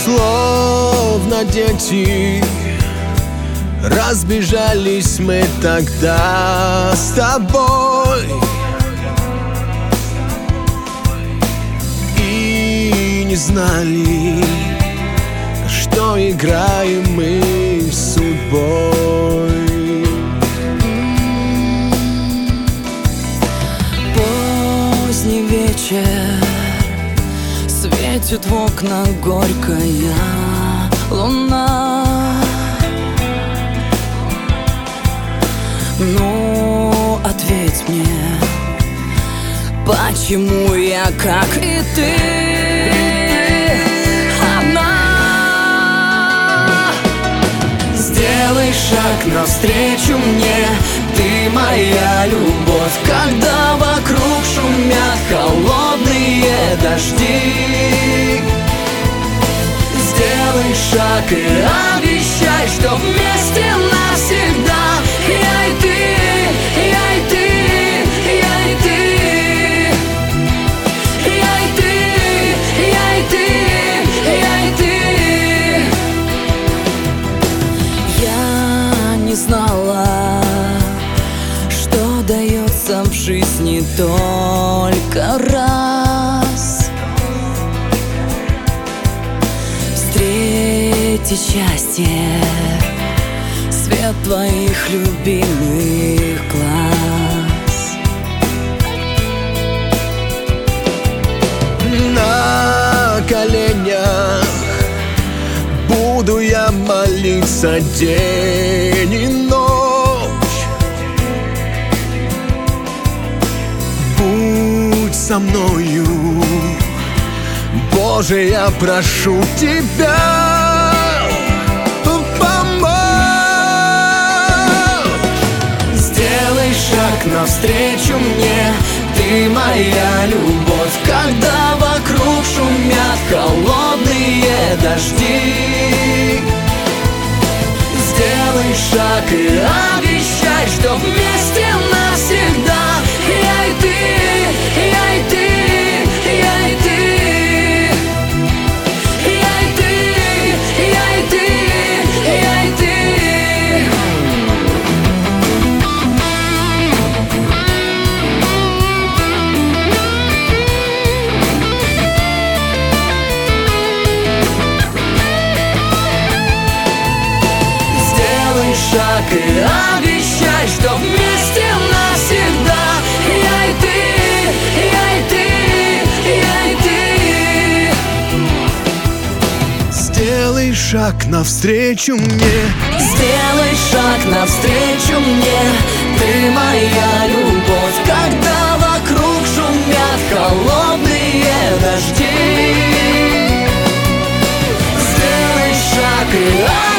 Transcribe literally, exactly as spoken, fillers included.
Словно дети разбежались мы тогда с тобой, и не знали, что играем мы с судьбой. Поздний вечер, светит в окна горькая луна. Ну, ответь мне, почему я, как и ты, одна? Сделай шаг навстречу мне, ты моя любовь, когда вокруг шумят холодные дожди. Сделай шаг и обещай, что вместе навсегда. Я и ты, я и ты, я и ты, я и ты, я и ты, я и ты. Я не знала, что дается в жизни только раз. Встретить счастье, свет твоих любимых глаз. На коленях буду я молиться день и ночь. Будь со мною, Боже, я прошу тебя, помочь. Сделай шаг навстречу мне, ты моя любовь, когда вокруг шумят холодные дожди. Сделай шаг и обещай, что вместе навсегда. Я и ты, я и ты, я и ты, я и ты, я и ты, я и ты. Сделай шаг и обещай, что вместе навсегда. Я и ты, я и ты, я и ты. Сделай шаг навстречу мне, Сделай шаг навстречу мне, ты моя любовь, когда вокруг шумят холодные дожди. Сделай шаг и